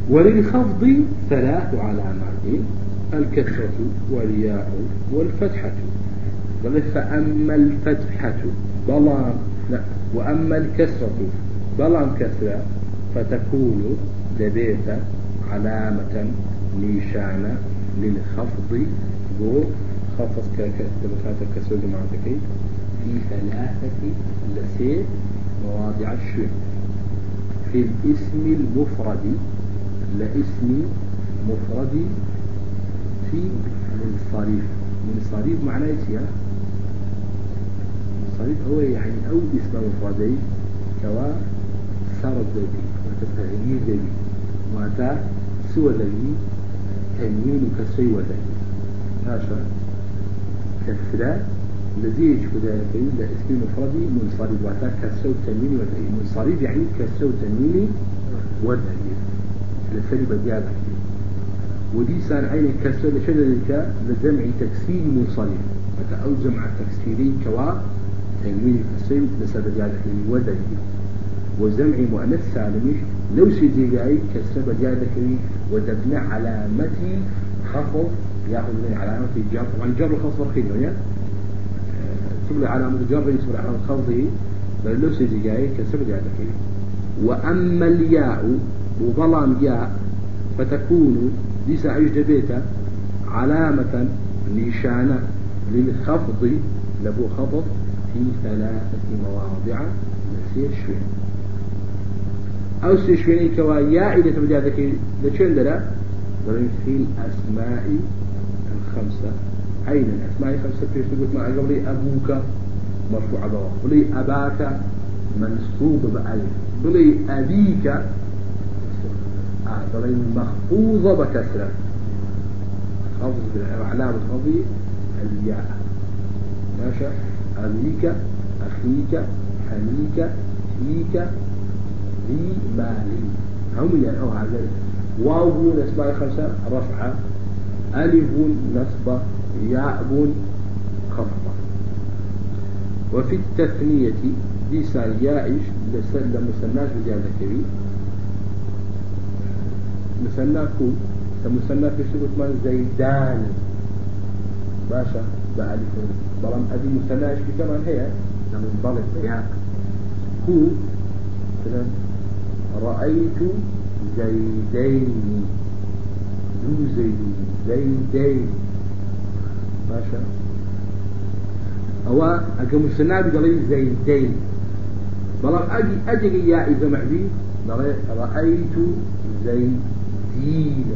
وللخفض 3 علامات: الكسرة والياء والفتحة. فأما الفتحة بلان لا وأما الكسرة بلان كسرة فتكون دبيت علامة نيشانة للخفض بو خفض كبسات الكسرة جماعتك في 3 لسي مواضع الشيء. في الاسم المفرد لاسم مفرد في منصرف. منصرف معناه ايش؟ منصرف هو يعني او اسم مفردي سواء سرد ذلك وتستغني ذلك وتا سوى ذلك تنوين كسري وذلك هاشا كسرة الذي يشبه ذلك لاسم مفردي منصرف وتا كسر وتنوين وذلك. منصرف يعني كسر وتنوين وذلك لسلب ديالك ودي سان عين كسر لشددك لجمع تكسير منصرف أو جمع تكسيري كوا تنوين كسر لسلب ديالك وذلك. وجمع مؤنث سالمش لو سيدي كسر ديالك ودبنا علامتي خفض ياخذ من علامة الجر. طبعا جر الخفض رخيص تبلي علامة الجر يسمى علامة خفضه بل لو سيدي كسر ديالك. وأما الياء وظلام ياء فتكون ليس عيش دبيتا علامة نشانة للخفض لبو خفض في 3 مواضع نسير شوين أو سيشويني كوا ياء إذا تبدأ ذلك لشين دلا في الأسماء 5. أين الأسماء 5 في سبوت مع قبلي أبوك مرفوع ضوء بلي أباك منصوب بألف بلي أبيك بلي مخفوضة بكسرة خفض علامة خفض الياء ماشا أبيك أخيك حميك فيك ذي مالي هم يعني هذا واو الأسماء 5 رفعة ألف نصب ياء خفضة. وفي التثنية دي سال يائش لمسناش بجانب كبير مسناكو تمسنا في شبه من زيدان باشا بألف بلام أدي مسناش بكمان هي من ضلب ياء كو رأيت زيدين ذو زيدين باشا أو أجمع السنة بقولي زيدين بلام أجي يا إذا معبي رأيت زيدين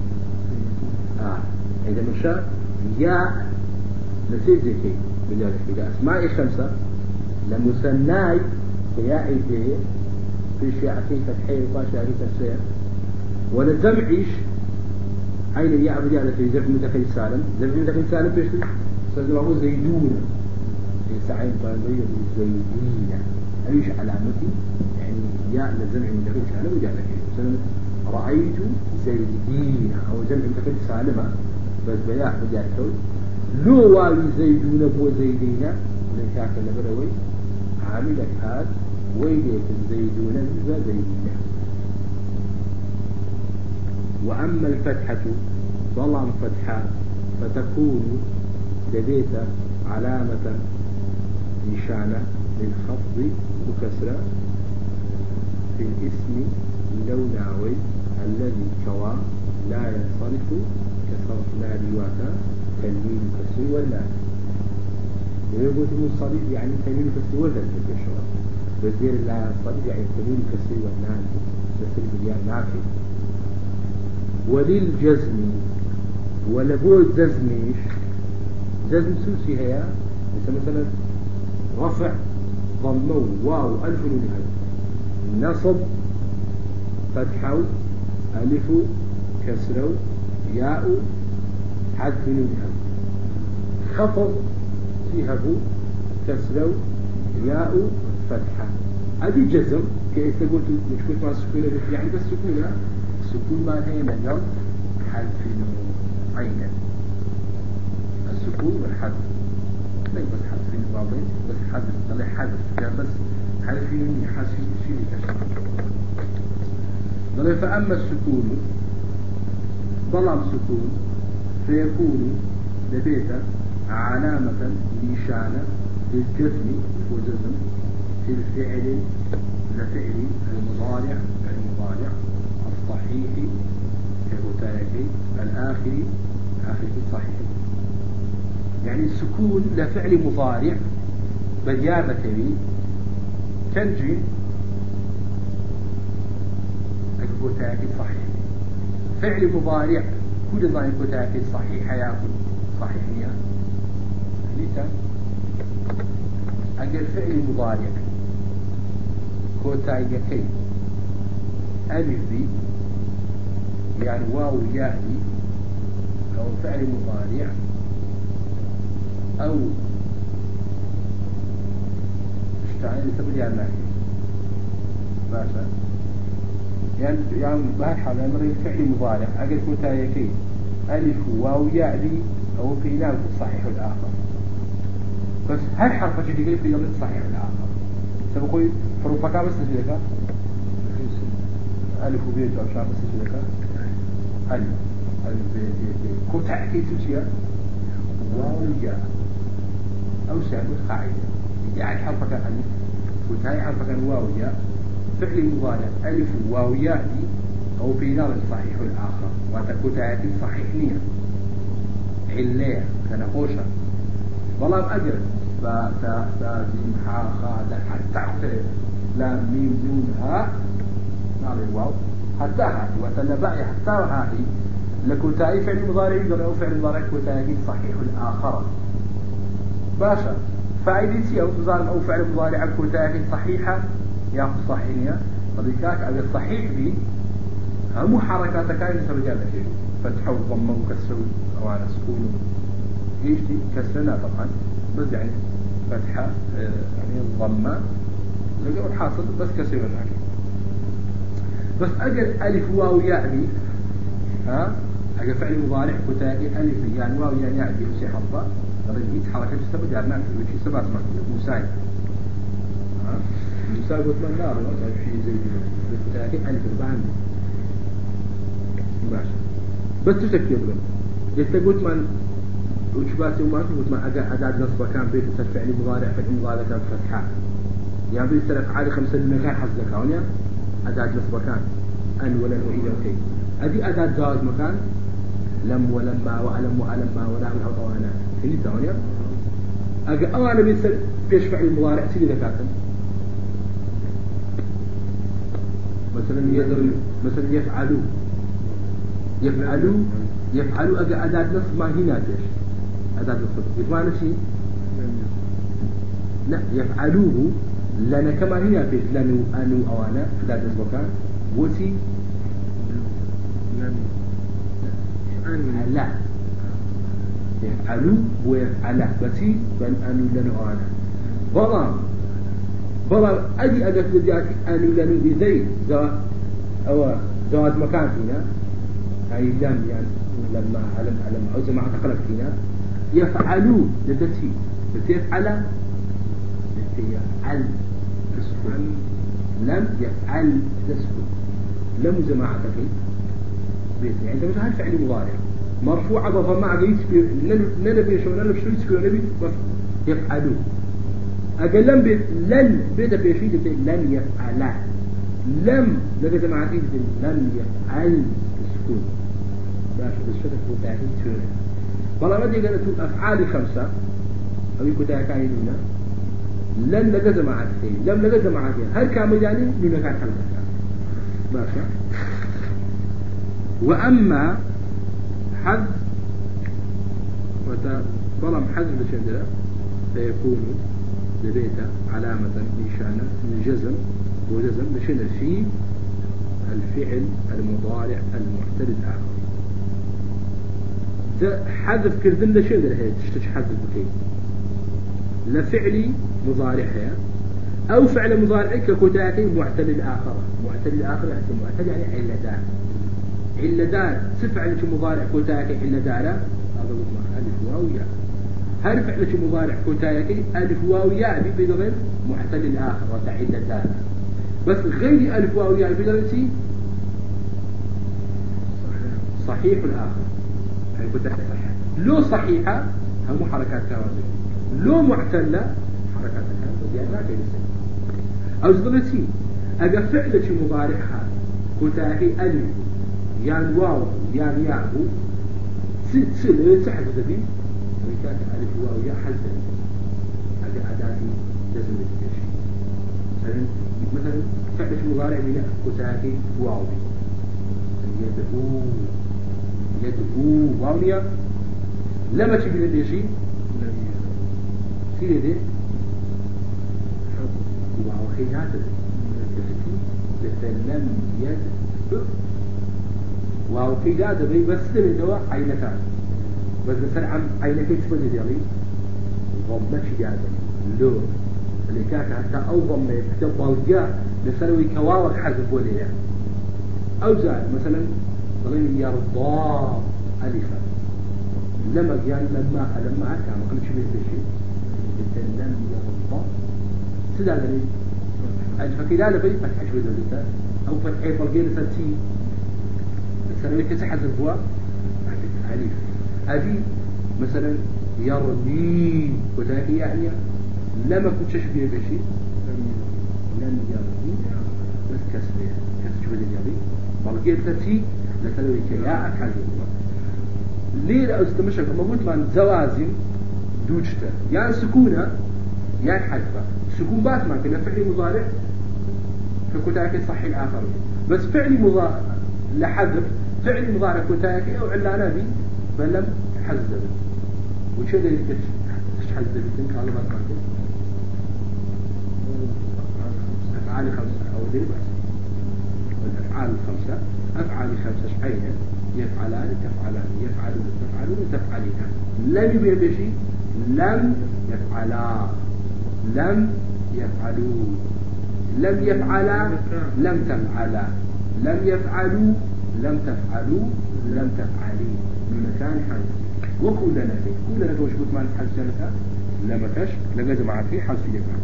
إذا مشى يا نسيت زي كي بجالك إذا أسماء 5 لمسناي يا إذا في شيء عكيف فتحي وقاشة عكيف السير ونزمعيش أين يا بجالك في زرف متكل سالم زرف متكل سالم بيش سأزمعه زيدون في سعين طالبية زيدين أيش علامتي يعني يا لزمع متكل سالم وجالك مثلا رأيت زيدين أو جمع متكل سالمة بس بياح بجالك لو واوي زيدون بو زيدين من شاكل لبروي عاملك هذا ويليك زيدون زيدين. وأما الفتحة ظلام فتحة فتكون لديت علامة نشانة للخفض وكسرة في الاسم لوناوي الذي كوا لا ينصرف كصرفنا رواتا تنوين كسر ولا ويقول المنصرف يعني تنوين كسر ولا الشرط بزير لا ينصرف يعني تنوين كسر ولا كسر بالياء نافذ. وللجزم ولبو الجزميش جزم سوسي هي مثلا رفع ضمه واو ألف ونهاية نصب فتحو ألف كسرو ياء حذف ونهاية خفض فيها كسرو ياء فتحة هذه جزم كيف تقول مش مع السكونة يعني بس سكونة السكون ما هي من حذف عينا السكون والحذف لا بس حذف بعضين بس حذف طلع حذف يعني بس حذف حذف شيء كشف فأما السكون ظلام سكون فيكون لبيت علامة نشانة للجزم وجزم في الفعل لفعل المضارع الصحيح كهتاكي الآخر صحيح. يعني السكون لفعل مضارع بديار كبير تنجي كهتاكي صحيح. فعل مضارع كل ظاهر كهتاكي صحيح يأكل صحيحية ليتا أجل فعل مضارع كهتاكي ألف بي يعني واو ياء أو فعل مضارع أو اشتعل سبب يعني باشا يعني بهالحالة مرة فعل مضارع أجل كتايكي ألف واو ياء أو في نام الصحيح الآخر بس هالحرف شيء يقول في نام الصحيح الآخر سبقول حروفك بس تجلك ألف وبيت أو شعب بس تجلك ألف كتايكي تجيا واو ياء أو سعد قاعدة يعني حرفك ألف وتاي حرفك واو ياء فعل مضارع ألف واو ياء أو بينار الصحيح الآخر وتكتايكي صحيح نية علية كنقوشة والله أجر فتا زين حا خا دال حتى لا ميم نون ها نار الواو حتى هذه وتنبأي حتى هذه لكتاي فعل مضارع أو فعل مضارع كتايكي صحيح الآخر باشا فايدتي أو تزال أو فعل مضارع كتايكي صحيحة ياخذ صحيحية طبيعك على الصحيح بي هم حركات كائن سرجال شيء فتح وضم وكسر أو على سكون ايش دي كسرنا طبعا بس يعني فتحة يعني الضمة لقوا الحاصل بس كسر هناك بس أجل ألف واو ياء بي ها أجل فعل مضارع كتاكي ألف يعني واو ياء بي وسي حرفة رجيت حركة تستبد يعني في سبعة مساعد ها مساعد قلت من نار في زي كتاكي ألف بعد ماشي بس تشكل بهم يستقول من وشباتي وما تقول من أداة نصب كان بيت فعل مضارع فعل مضارع كان فتحة يعني بيستلف عادي 5 مكان حصل كونيا أداة نصب كان أن ولن وإذا وكي هذه أداة جواز مكان لم ولما وألم وألما ونعم أو طوانا هني ثانية أنا بيستلف بيش فعل مضارع سيدي ذكاتا مثلا يدر مثلا يفعلوا أداة نصب ما هنا فيش أداة نصب يتمعنى شيء لا يفعلوه لأن كما هنا فيش لأنه أنو أو أنا أداة نصب كان وتي لا يفعلوا ويفعلا بتي بل أنو لأنو أو أنا بلا أدي أداة بدياتي أنو لأنو بذي زواد مكان فينا أي لم يعني لما علم أو جماعة خلق فينا يفعلوا لدتي يفعل يفعل تسكن لم يفعل تسكن لم جماعة في بيت يعني أنت مش عارف فعل مضارع مرفوع بضم عقيد نبي شو نبي شو يسكن نبي يفعلوا أقل لن بيت بيشيد لن يفعل لم لقى جماعة لم يفعل تسكن باش بالشكل كتاعي تشوره والله ما دي قالت أفعال 5 أو كتاعي كاينونا لن لقى جماعة لم لقى جماعة هل كامل يعني نونا كان حلقة باشا وأما حذف وطالما حذف لشندرة فيكون لبيته علامة نشانة الجزم وجزم لشندر في الفعل المضارع المعتل الآخر حذف كردن لشندر هي تشتش حذف بكي لفعلي مضارع هي أو فعل مضارع ككتاتي معتل الآخر معتل الآخر يعني معتل يعني علدان علدان تفعل مضارع كتاتي علدان هذا مطلق ألف واو ياء هل فعل مضارع كتاتي ألف واو ياء بضغط معتل الآخر وتعلدان بس غير ألف واو ياء بضغط صحيح الآخر هي كنت صحيحة لو صحيحة هم حركات كوازن لو معتلة حركات كوازن يعني لا كيسي أو زبلتي أجا فعلة مضارعها كتاهي ألف يعني واو يعني يعبو تحت ذبي وكانت ألف واو يا حزن أجا أداتي لازم نتكشف مثلا فعلة مضارع من كتاهي واو يدعو واونيا لما تجي لدي شيء سيري دي واو خيات لم يدعو واو خيات بي بس من دواء عينتان بس مثلا عم عينك تفضل ديالي ضمتش جاده لو اللي كانت حتى أو ضمة يكتب جاء لسنوي كواوك حذف وليا أو زاد مثلا ضلين يرضى ألفا لما يعني لما كان ما قلتش بيه شيء جدا لم يرضى سداد لي الفكيلة بي فتح شوي ذلك أو فتح فرقين ستي السنوي كسي حذف هو ألف أبي مثلا يرضي وتاكي يعني لما كنت تشبيه بشيء لم يرضي بس كسبه شوي ذلك فرقين ستي لسنوي كياء حذف ليه لا استمشى كما قلت من زوازم دوجته يعني سكونها يعني حذفه سكون باتمان كنا فعل مضارع فكتاكي صحي الآخر بس فعل مضارع لحذف فعل مضارع كتاكي أو علانا بي بل لم حذف وش هذا يكتش حذف بسنك على ما تقول أفعال خمسة أو ذي بس والأفعال الخمسة أفعال خمسة شحينة يفعلان تفعلان يفعلون تفعلون تفعلين لم يبيع بشيء لم يفعلا لم يفعلوا لم يفعلا لم تفعلا لم يفعلوا لم تفعلوا لم تفعلي من مكان حذف وكلنا فيه كلنا توش قلت معنى حذف جنتها لما كش لقد مع فيه حذف يفعل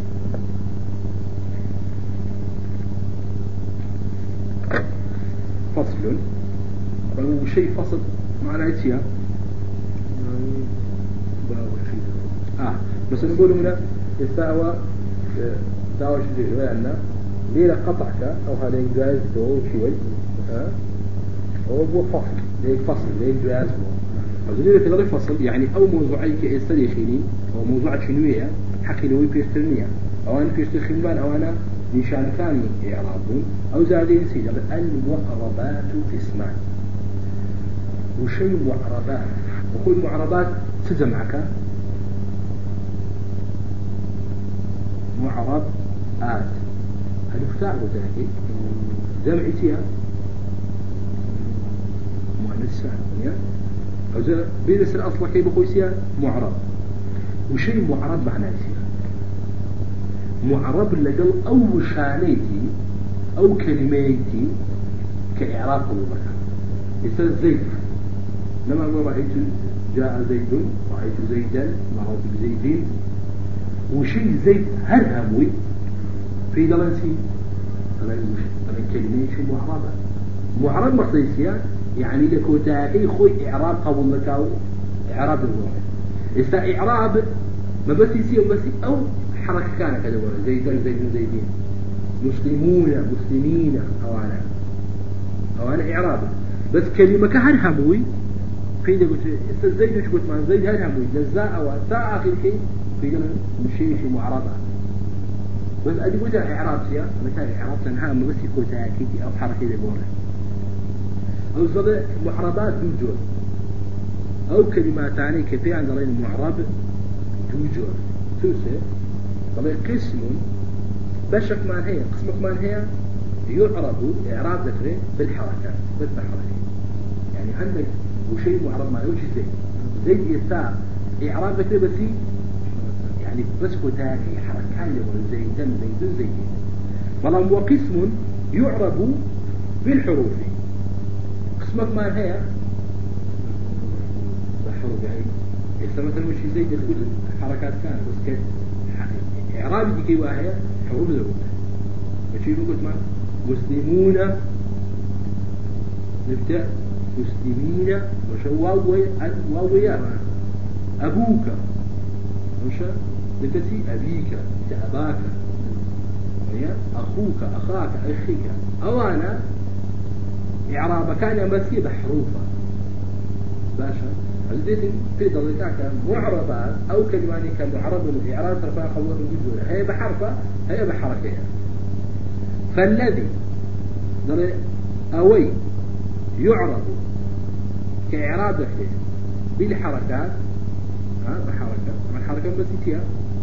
فصل وشيء فصل معنى اتيا بس نقول هنا يستوى شيء عندنا ليه قطعك او هذا جايز تو شوي هو فصل ليه فصل ليه جايز هو في ذلك فصل يعني او موضوعي كاستديخيني او موضوع شنويه حكي لوي بيسترنيا او انا بيستخدمان او انا نشان ثاني اعرابون او زادين سيد المعربات قسمان وشيء معربات وكل معربات تجمعك معرب آت هنفتع وذاك جمعتها مؤنث سالم أو زي بيدس الأصل كي بخويسيا معرب وشيء معرب معناه معرب لقل أو شانيتي أو كلماتي كإعراب المكان مثل زيد لما رأيت جاء زيد رأيت زيدا مررت بزيدين وشيء زيد هل هموي في دلنسي طبعا كلمة شو معربة معرب مقصيسيا يعني لكو تاكي خوي إعراب قبل لكاو إعراب الواحد إذا إعراب ما بس يصير بس أو حركة كان كذا زيدا زيدين مسلمين أو أنا إعراب بس كلمة كهل هموي في ده قلت زيد وش قلت مع زيد هل هموي جزاء أو تاء آخر شيء في ده شيء معربة بس أدي وجه إعراب سيا مثلا إعراب تنها ما بس يكون تأكيد أو حركة لبورة أو زبط معربات دوجور أو كلمات ثانية كثير عند رأي المعرب دوجور توسع طبعا قسم بشك ما هي قسمك ما هي يعرب إعراب ذكره بالحركات بس بالحركة يعني عندك وشيء معرب ما يوجد زي يسار إعراب ذكره بس يعني بس كتاكي حركان زيدان بلام وقسم يعرب بالحروف قسمك ما هي بالحروف يعني إذا مثلا مش زيد تقول حركات كان بس إعراب دي كي واحد حروف ذو بشي نقول ما مسلمون نبدأ مسلمين واويا أبوك مش لكتي أبيك أباك أخوك أخاك أخيك أوانا إعراب كان مثي بحروفة باشا هل في ضلتك معربات أو كلماني كمعرب الإعراب ترفع خبر الجزء هي بحرفة هي بحركة فالذي أوي يعرب كإعرابك بالحركات بحركة من حركة بسيطة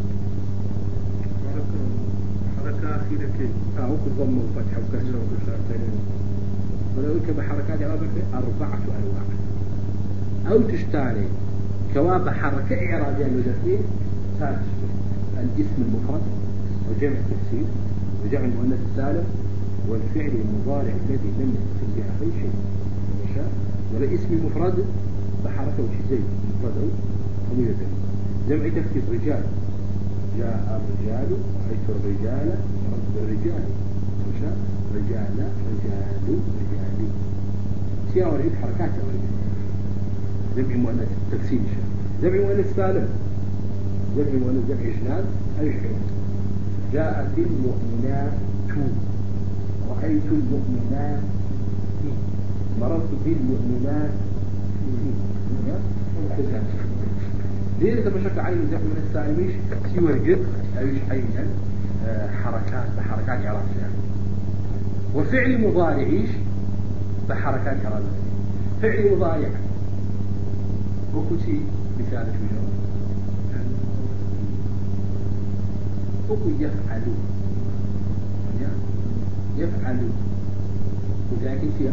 حركة أخيرة كي وكل ضم وفتح وكسر وكسرتين ولو بحركات إعرابك 4 أنواع أو تشتاني كواب حركة إعرابية لدفين الاسم المفرد وجمع التكسير وجمع المؤنث السالم والفعل المضارع الذي لم يتصل بآخر شيء ولا اسم مفرد بحركة وشي مفرد أو يدل جمع تكسير رجال جاء الرجال رأيت الرجال مرض الرجال رجال رجالي سيارة حركات جمع مؤنث تكسير جمع مؤنث سالم جمع مؤنث جمع جنان أي شيء جاءت المؤمنات رأيت المؤمنات مررت بالمؤمنات ليه إذا بشكل عين جمع من السالميش سوى الجد أيش حيا حركات بحركات عرفية وفعل مضارعيش بحركات عرفية فعل مضارع وكتي مثال شو وكو يفعل وذاك فيها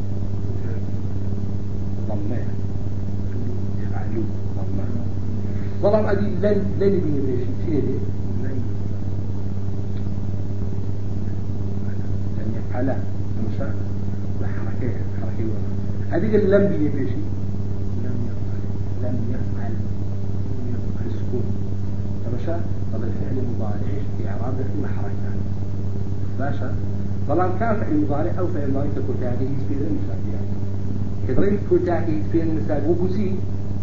ضمّة يفعل ضمّة ظلام أدي لن يبني بيش سيدي لن يفعل مشا بحركة أدي لم يبني بيش لم يفعل السكون مشا هذا الفعل المضارع في إعراب في حركة باشا ظلام كان فعل مضارع أو فعل مضارع تكون تاعي يسبيل المثال يعني كذلك تكون تاعي يسبيل المثال وبزي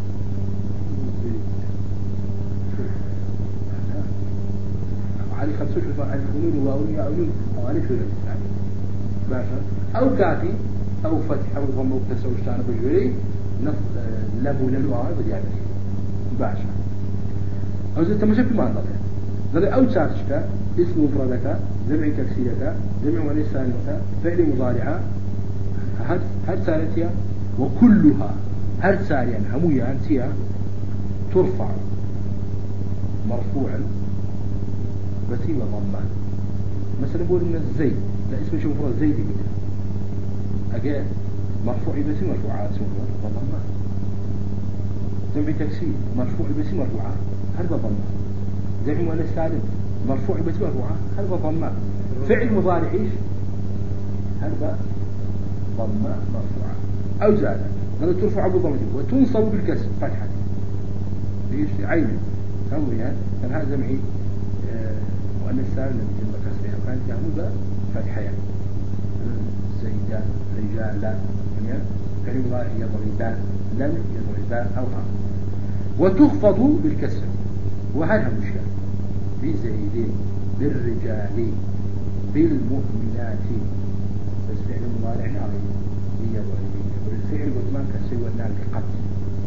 علي 25 الفنون واولي يعولون أو علي فعل المثال باشا أو كافي أو فتح أو ضم أو كسر وشتان بجوري نفس لبو للوعي بديانه باشا أو زي تمشي في معنى ذلك أو تشارشك اسم مفردك جمع تكسيرك جمع وليس سالمك فعل مضارعة هل سالتها وكلها هل ساليا همويا أنتيا ترفع مرفوعا بسيمة ضمان مثلا نقول من الزيد لا اسم شو مفرد زيد كده أجا مرفوع بس مرفوعات اسمه ضمان جمع تكسير مرفوع بس مرفوعات هل ضمان جمع مؤنث سالم مرفوع بس مرفوعة هل ضماء فعل مضارع ايش هل ضماء مرفوعة أو زاد هذا ترفع بضمته وتنصب بالكسر فتحة ليش عين سويها كان هذا جمعي مؤنث سالم لما كسرها كانت يعمل فتحة يعني زيدان رجالا يعني فعل مضارع يضربان لم يضربان أو وتخفض بالكسر وهذا مشكلة بزيدين بالرجال بالمؤمنات بس فعل مضارع عليه هي ضريبية والفعل بضمان كسوى النار بقتل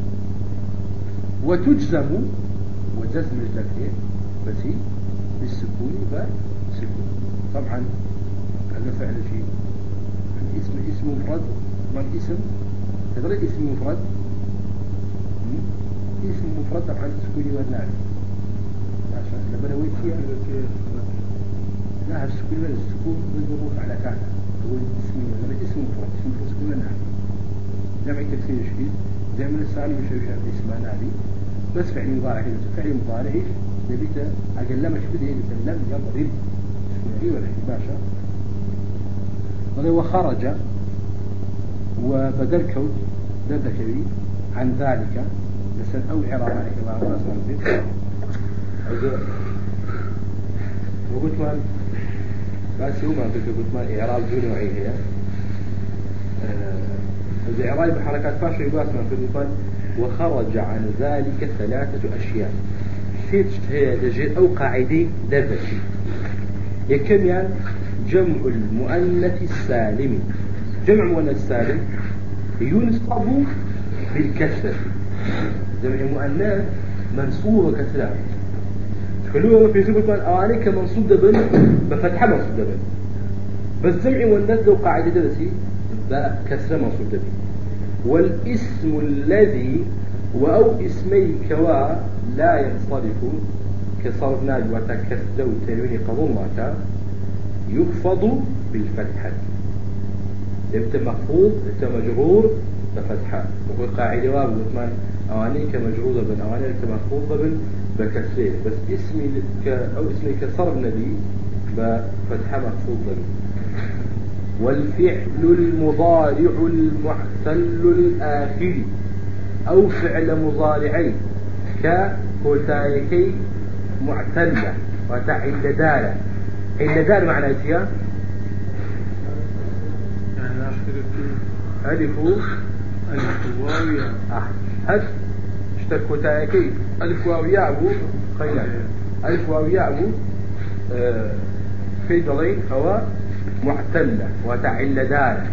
وتجزم وجزم الجزم بس بالسكون وسكون طبعا هذا فعل شيء اسم مفرد ما اسم تدري اسم مفرد اسم مفرد طبعا السكون والنار لما نويت فيها لا السكون بالظروف على كذا هو اسم مفرد سكون نعم جمع تكسير شديد جمع السالم يشوشان اسمه نابي بس فعل مضارع فعل مضارع ايش نبيته اقل لما شبه لم يضرب ولا باشا وخرج وبدل كوت ذكري عن ذلك بس أو عرام عليك الله ورسوله وقلت ما بس هو ما قلت ما إعراب ذو نوعية الإعراب بحركات فاش يباس من في الفن. وخرج عن ذلك 3 أشياء هي دجيل أو قاعدة دربتي. يكم يعني جمع المؤنث السالم. جمع المؤنث السالم ينصب بالكسر. جمع المؤنث منصوب كسرة. خلوه في سبب أوانيك منصوب دبل بفتحة منصوب دبل. بس جمع المؤنث ذو قاعدة درسي بكسرة منصوب دبل. والاسم الذي أو اسمي كوا لا ينصرف كصرفنا وتكسر وتنوين قبول ماتا يخفض بالفتحة. يبت مخفوض يبت مجرور بفتحة. وهو قاعدة واب مثلا أواني كمجرورة بن أواني كمخفوضة بن بكسرين. بس اسمي أو اسمي كصرف نبي بفتحة مخفوضة بن. والفعل المضارع المعتل الآخر أو فعل مضارعي كهتايكي معتلة وتعل دالة. عل دال معنى إيش؟ يعني ألف واوية. هل اشتركوا تايكي ألف واوية أبو خيال ألف واوية أبو في ضلين هو معتلة وتعل دالة.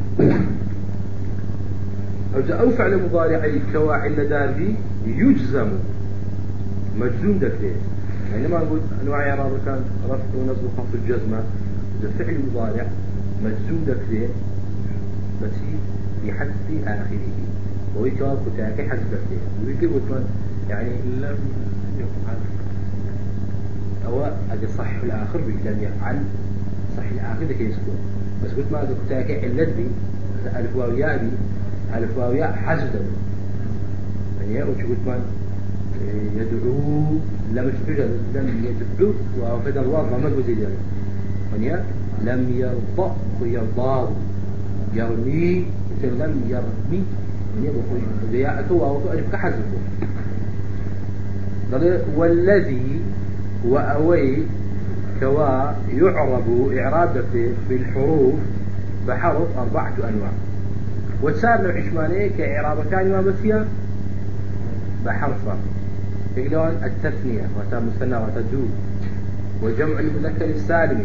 أو فعل مضارعي كواعل داري يجزم مجزوم دكتين. يعني ما نقول أنواع إعراب كان رفع ونصب وخفض الجزمة. إذا فعل مضارع مجزوم دكتين بس بحذف آخره. وهي كواب كتاكي حذف دكتين. ويجي قلت يعني لم يفعل أو أجي صح الآخر لم يفعل صح الآخر ذاك يسكون. بس قلت ما أجي كتاكي علت بي ألف واو ياء بي ألف واو ياء حذف يعني وش قلت ما يدعو لم يدعو وفد الواو ما مجوز يعني لم يرضى ويرضاه يرمي مثل لم يرمي يعني ياء تو ألف كحذف. والذي وأوي كوا يعرب إعراب بالحروف بحرف 4 أنواع. وتسار نوع عشمانية كإعراب كان ما بسيا بحرفه. يقولون التثنية وتمثنى وتدود. وجمع المذكر السالم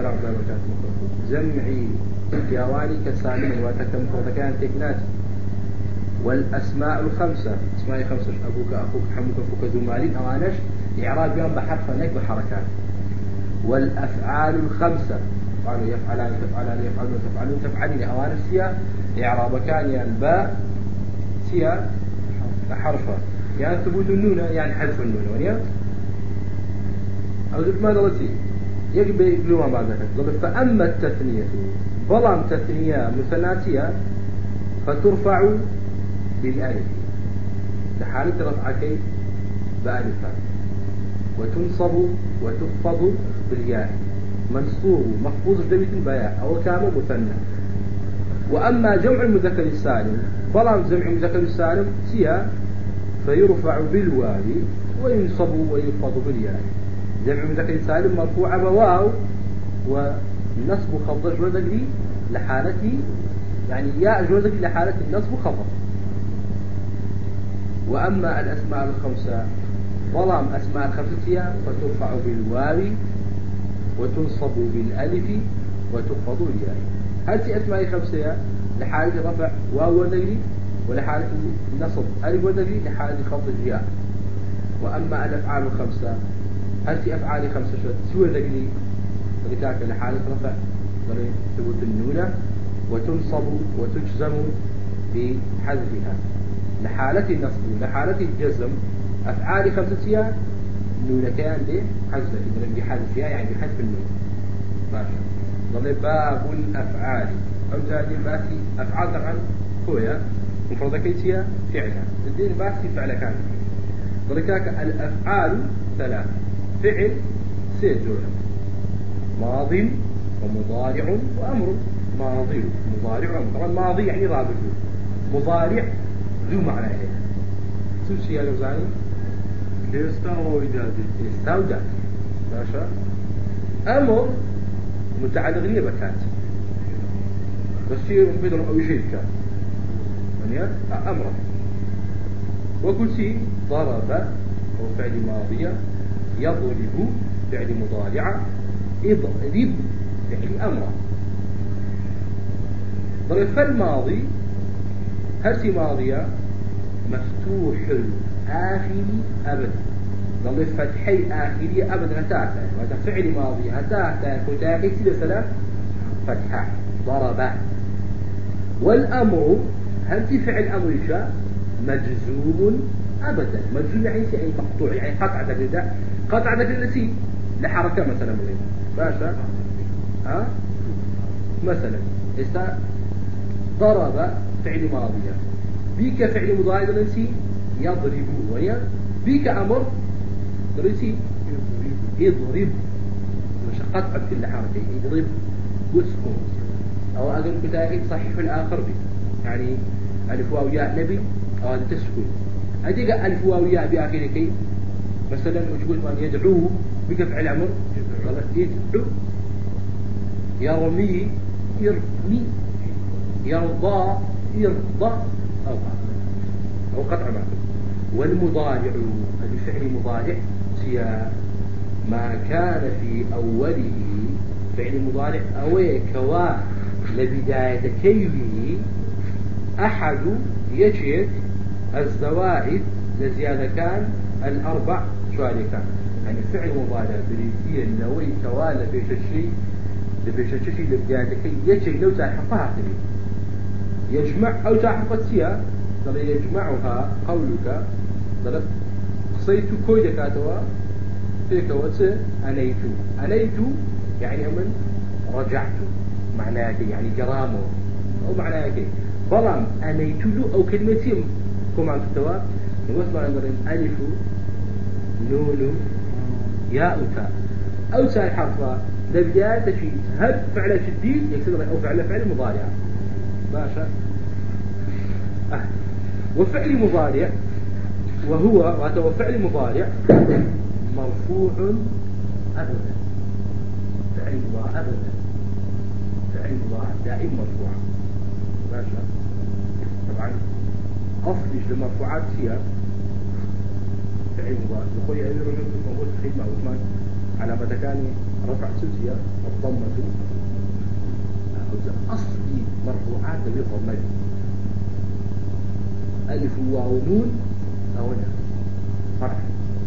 جمعي جواني كسالم وتكمل كان تكنات. والأسماء الخمسة اسماء 5 أبوك أخوك حمك أخوك ذو مالين أوانش إعراب يوم بحرف نك بحركات. والأفعال 5 قالوا يفعلان تفعلان يفعلون تفعلون تفعلين أوانش سيا إعراب كان يعني باء سيا بحرفه يعني ثبوت النون يعني حذف النون ونيا أو ماذا رسي يجب يقولون بعد ذلك. فأما التثنية بلام تثنية مثناتية فترفع بالألف لحالة رفعك بألفا. وتنصب وتخفض بالياء منصوب مخفوض جديد بياء أو كامل مثنى. وأما جمع المذكر السالم بلام جمع المذكر السالم سيا فيرفع بالواو وينصب ويخفض بالياء. جمع المذكر السالم مرفوع بواو ونصب خفض جوزك لحالة يعني ياء جوزك لحالة النصب خفض. وأما الأسماء 5 ظلام أسماء 5 فترفع بالواو وتنصب بالألف وتخفض بالياء. هذه أسماء 5 لحالة رفع واو وذكري ولحالة نصب ألف وذكري لحالة خفض الياء. وأما الأفعال 5 هذه أفعال 5 سوى ذكري ذكاك لحالة رفع ثبوت النون وتنصب وتجزم بحذفها لحالة النصب لحالة الجزم. أفعال 5 نون كان لحذفها إذن بحذفها يعني بحذف النون. ماشي. ضل باب الأفعال أو تاني باسي أفعال طبعا هو مفردة كيسية فعلها الدين باسي فعل كان. ضلكاك الأفعال 3 فعل 6 جملة ماض ومضارع وأمر. ماضي مضارع وأمر. طبعا ماضي يعني رابط مضارع ذو معنى هيك شو شيء لو زاني يستوى ودادي يستوى ماشي. أمر متعلق لي بكات بس شيء بدون أو شيء كان أمره. وكل شيء ضرب هو فعل ماضي، يضرب فعل مضارع، اضرب فعل أمره. ضرب فالماضي هرسي ماضية مفتوح الآخر أبدا، ضرب فتحي آخرية أبدا هتاتا، وهذا فعل ماضي هتاتا كتاكي سلسلة فتحة ضرب. والأمر هرسي فعل أمر شاء مجزوم أبدا، مجزوم يعني مقطوع، يعني قطعة النسي لحركة مثلا مريد باشا مثلا إذا ضرب فعل ماضي بيك فعل مضارع نسي يضرب، ويا بيك أمر درسي يضرب، مش قطع كل حركة يضرب وسكون، أو أقول كتاكي صحيح الآخر بي يعني ألف واو ياء نبي أو هذا تسكن أديك ألف واو ياء بآخر كي مثلا وجود من يدعوه بك فعل أمر يدعو، يرمي يرمي، يرضى يرضى أو قطع معه. والمضارع هذا فعل مضارع هي ما كان في أوله فعل مضارع أو كوا لبداية كيوه أحد يجد الزوائد لزيادة كان الأربع شوالي كان، يعني فعل مضارع بريدية نوي كوا لبيش الشيء لبداية كي يجد لو تحقها يجمع أو تحقق سيا ضل يجمعها قولك ضل قصيت كوي دكاتوا فيك وتس أنيت يعني من رجعت معناه يعني جرامه أو معناه كي بلام أنيت له أو كلمتين كم عن توا نوصل مثلا ألف نون ياء تاء أو تاء حرف لبداية شيء هل فعل شديد يكسر أو فعل مضارع باشا وفعل مضارع وهو فعل مضارع مرفوع أبدا، فعل مضارع أبدا، فعل مضارع دائم مرفوع باشا. طبعا أصلش للمرفوعات هي فعل مضارع. أخوي أمير الجنود موجود في خدمة عثمان على ما كان رفع سلسية الضمة أصلي مرفوعات بالضمة ألف واو نون أو فرح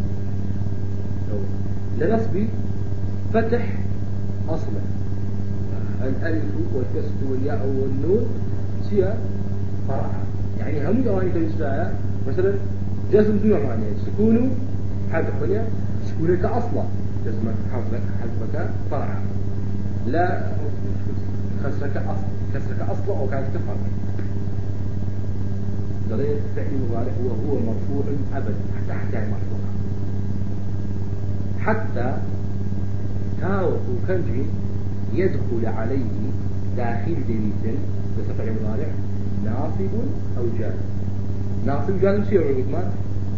لنصب فتح أصلا الألف والكسر والياء والنون سيا فرحة، يعني هم جواني تجزاء مثلا جزم دون معنى سكون حذف بنيا سكونك أصلا جزمك حذفك فرحة، لا كسرك أصلا أو كانت فرحة. ضرير فعل مضارع وهو مرفوع أبدا حتى مرفوع حتى تاو كنجي يدخل عليه داخل دليل بس فعل مضارع ناصب أو جازم. ناصب جازم سير عثمان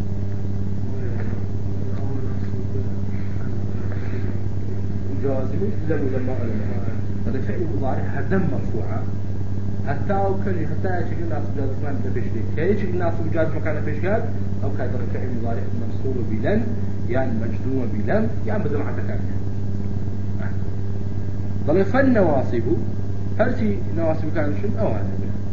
جازم لما هذا فعل مضارع هذا مرفوعة التاو كنجي حتى يشكل ناصب جازم ما بفشل كي يشكل ناصب جازم مكان فشل أو كان فعل مضارع منصوب بلن يعني مجزوم بلم يعني بدون حتى كان ضل فالنواصب هرسي نواصب كان شن أو هذا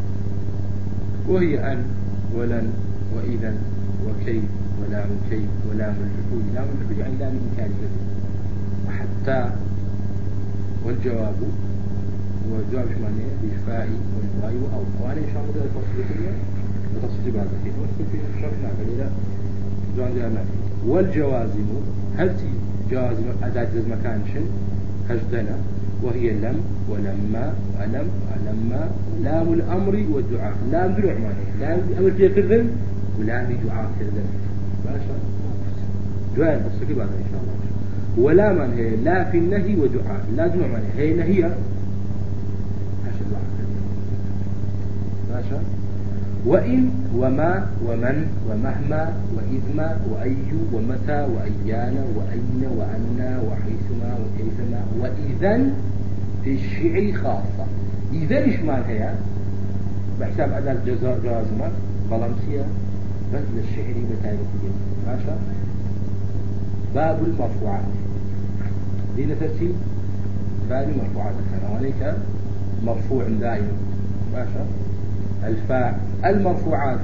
وهي أن ولن وإذا وكي ولام كي ولام الجحود، لام الجحود يعني لام الإنكار وحتى والجواب والجواب شمانية بإشفاء والإبغاء وأنا إن شاء الله بدأ الفصلية وتصفي بعض الكيس ونسكن فيه شرحنا قليلا جواب جامعي. والجوازم هلتي جوازم أداة جزم كانشن هجدنا وهي لم ولما وألم وألما لام الأمر والدعاء، لام دلوع معنى لام الأمر فيها كذن ولام دعاء كذن باشا دعاء بس كيف هذا إن شاء الله. ولا من هي لا في النهي ودعاء لا دلوع معنى هي نهي ماشا الله باشا. وإن وما ومن ومهما وإذما وأي ومتى وأيان وأين وأنا وحيثما وكيفما وإذن في الشعر خاصة. إذن إيش معنى هي؟ بحساب أداة جوازنا بلانسية بذل الشعري بتاعتين ماشا. باب المرفوعات دي لترتيب باب المرفوعات عليك مرفوع دائما ماشا. المرفوعات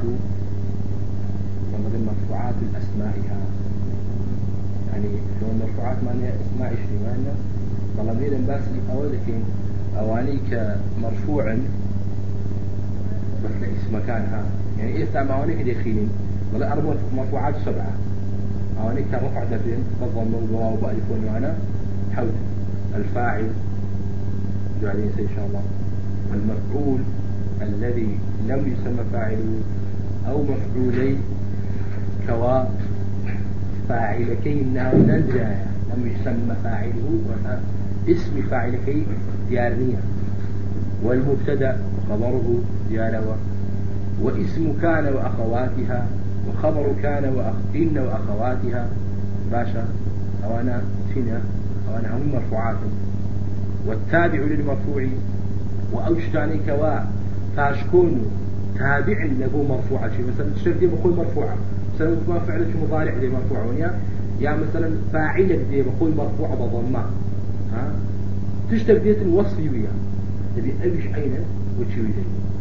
المرفوعات الأسمائها يعني شو المرفوعات معناها اسماء اشتمالنا والله ميلا باس أولك أوانيك مرفوع مثل اسم مكانها يعني إيه استعمل أوانيك دخيلين ولا أربع مرفوعات 7 أوانيك رفع دفين بالضم والواو وبألف وأنا حول الفاعل جعلين إن شاء الله والمفعول الذي لم يسمى فاعله أو مفعولي كوا فاعلكي نلجايا لم يسمى فاعله اسم فاعلكي ديارنية والمبتدأ خبره دياروا واسم كان وأخواتها وخبر كان إن وأخواتها باشا أو أنا سنة أو أنا هم مرفوعات والتابع للمرفوع وأوشتاني كوا تاشكون تابع له مرفوعة شيء مثلا الشرط بقول مرفوعة مثلا ما فعل مضارع دي مرفوعة يا مثلا فاعل دي بقول مرفوعة بضمة ها تشتبديت الوصف وياه تبي أيش عينه وتشوي